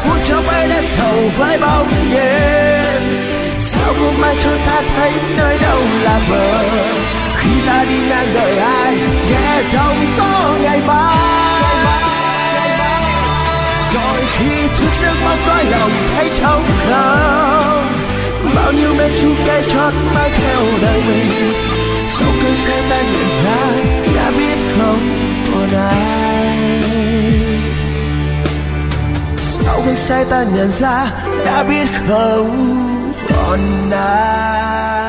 buông cho bay đến thầu với bóng đêm. Sao không ai cho ta thấy nơi đâu là bờ, khi ta đi ngang đời ai nghe không có ngày mai. Rồi khi thức giấc mong cõi lòng thấy trống không, bao nhiêu mê chu kê chót mãi theo đời mình. Sau cơn say ta nhận ra đã biết không còn ai. Sau cơn say ta nhận ra đã biết không còn ai.